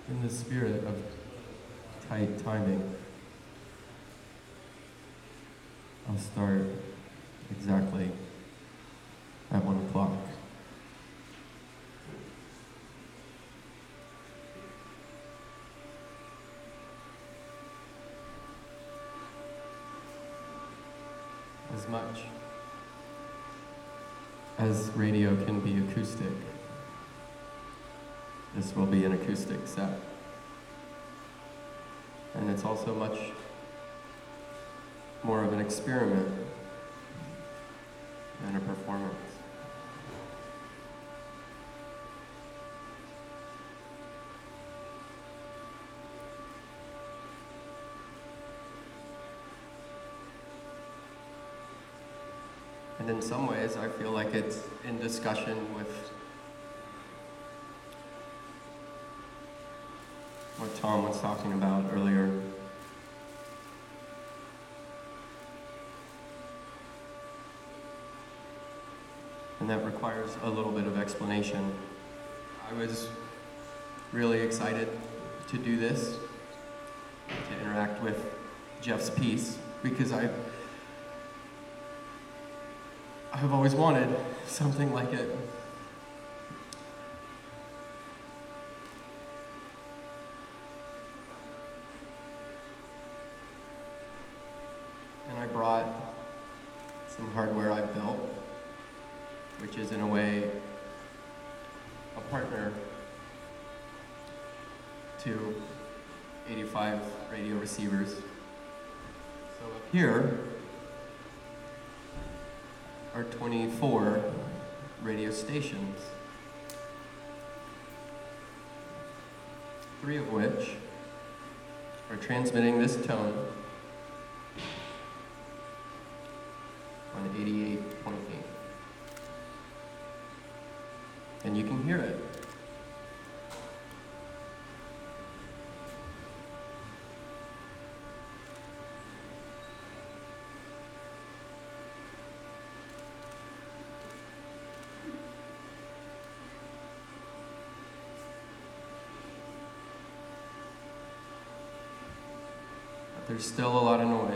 In the spirit of tight timing, I'll start exactly at 1 o'clock. As much as radio can be acoustic, this will be an acoustic set. And it's also much more of an experiment than a performance. And in some ways, I feel like it's in discussion with what Tom was talking about earlier. And that requires a little bit of explanation. I was really excited to do this, to interact with Jeff's piece, because I have always wanted something like it. And I brought some hardware I built, which is in a way a partner to 85 radio receivers. So up here are 24 radio stations, 3 of which are transmitting this tone on 88.8. And you can hear it. But there's still a lot of noise.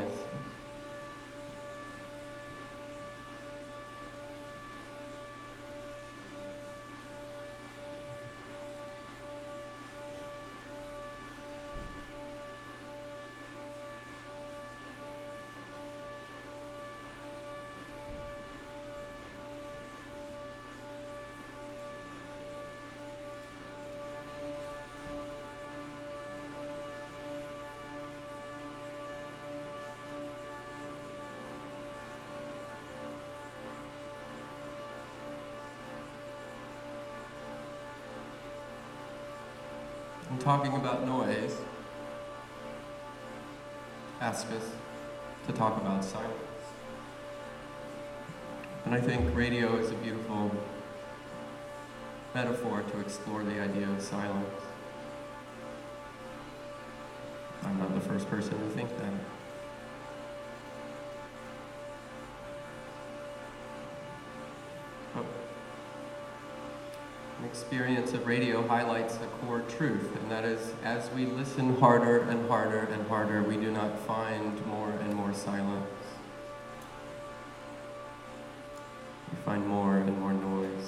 And talking about noise, ask us to talk about silence. And I think radio is a beautiful metaphor to explore the idea of silence. I'm not the first person to think that. But an experience of radio highlights a core truth, and that is, as we listen harder and harder and harder, we do not find more and more silence. We find more and more noise.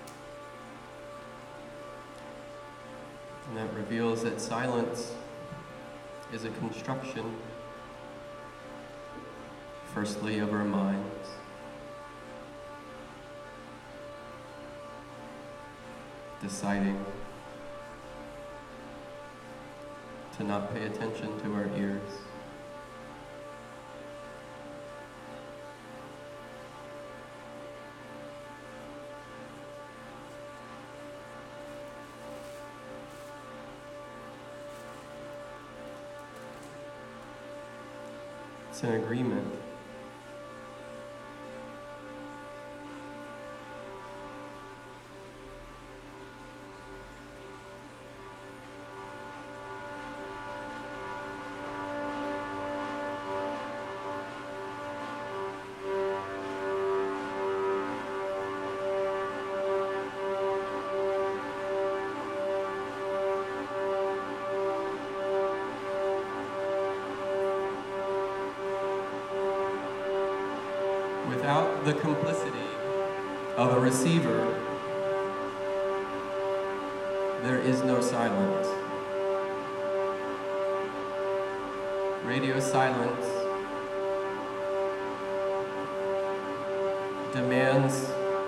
And that reveals that silence is a construction, firstly, of our minds, deciding to not pay attention to our ears. It's an agreement. Without the complicity of a receiver, there is no silence. Radio silence demands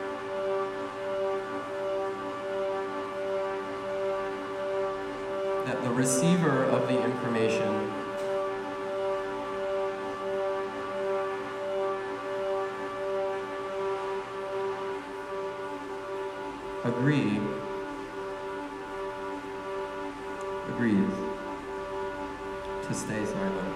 that the receiver of the information agrees to stay silent.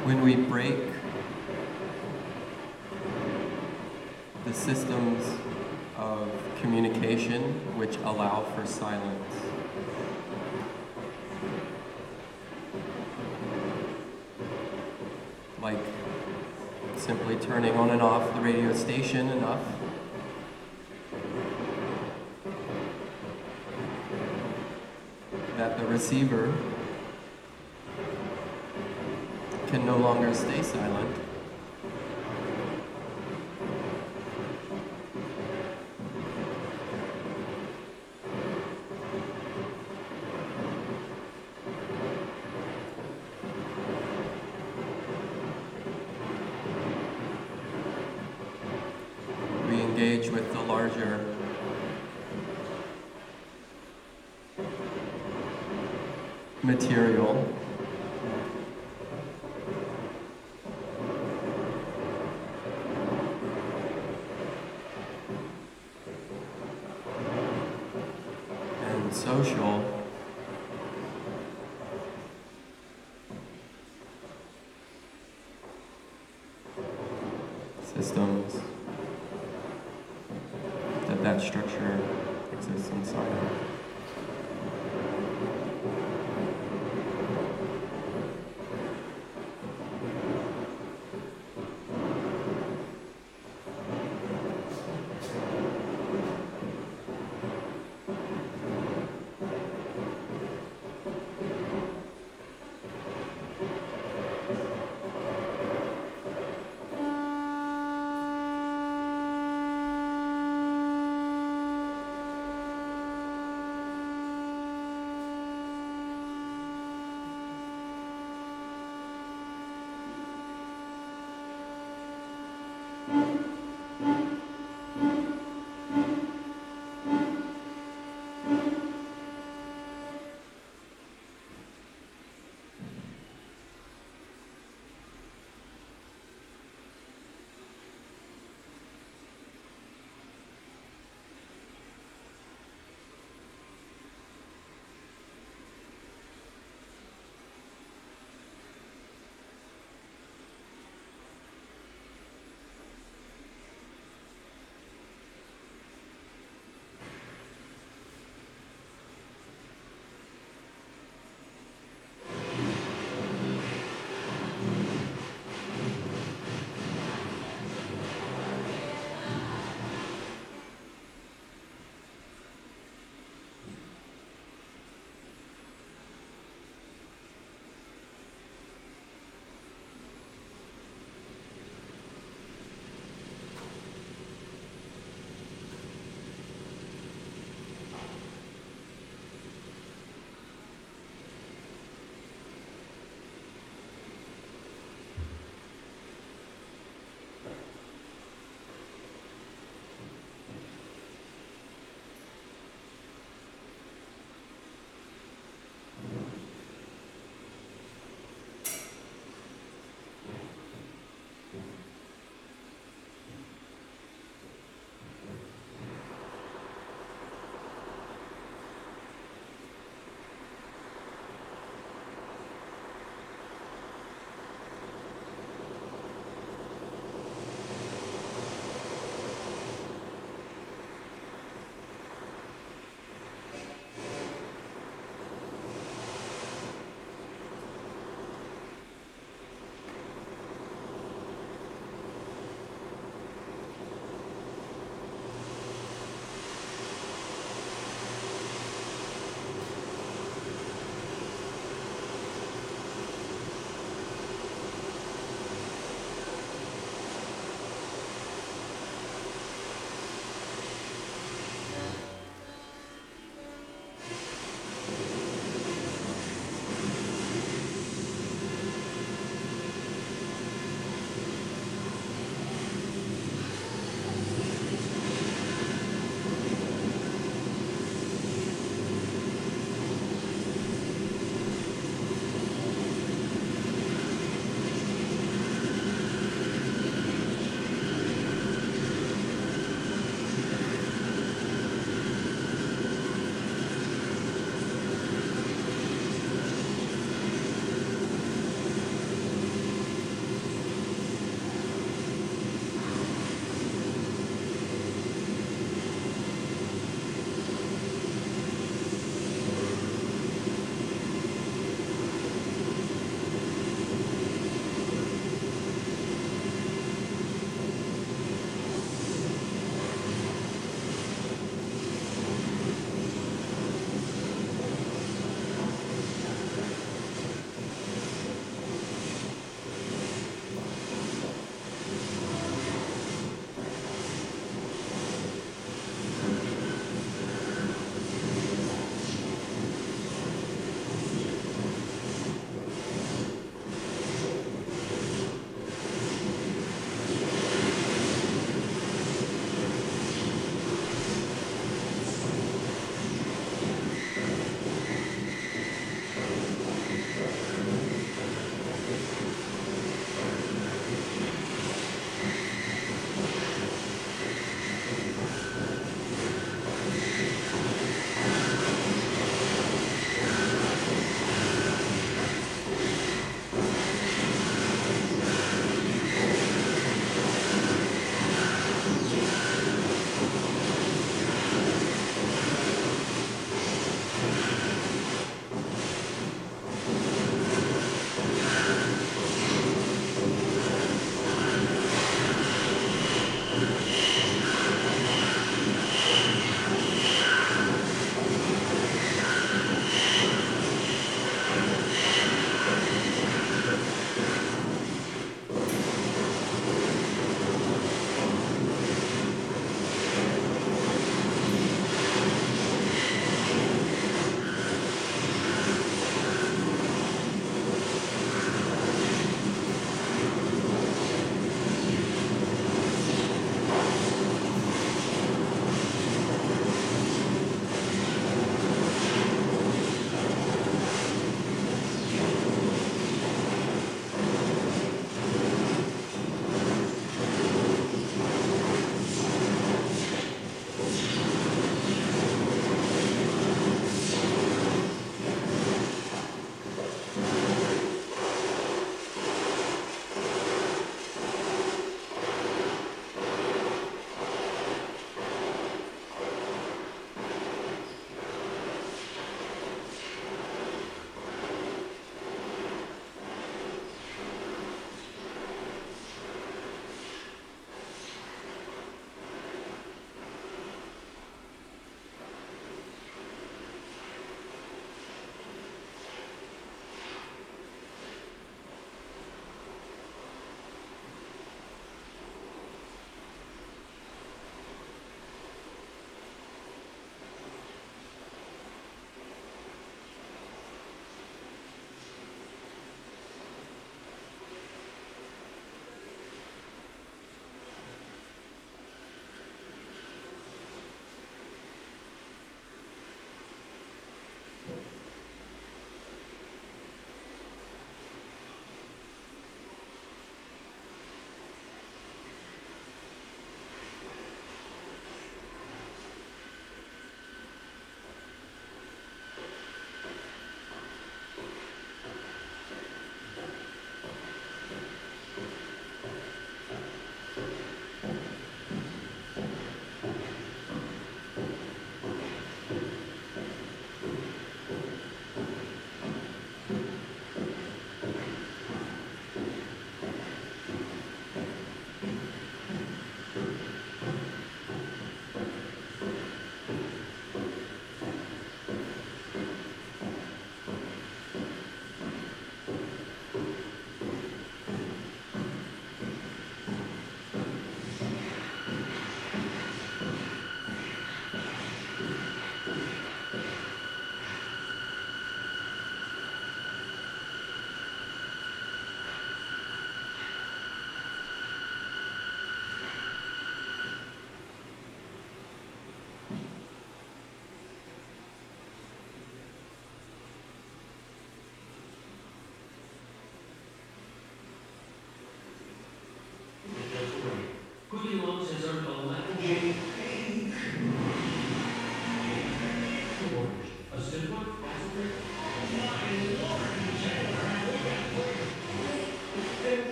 When we break the systems of communication which allow for silence, like simply turning on and off the radio station enough, that the receiver can no longer stay silent. We engage with the larger material, and social systems, that structure exists inside of.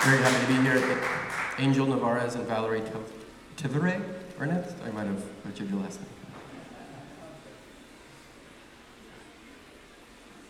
Very happy to be here. Angel Navarez and Valerie Tivere are next. I might have butchered your last name.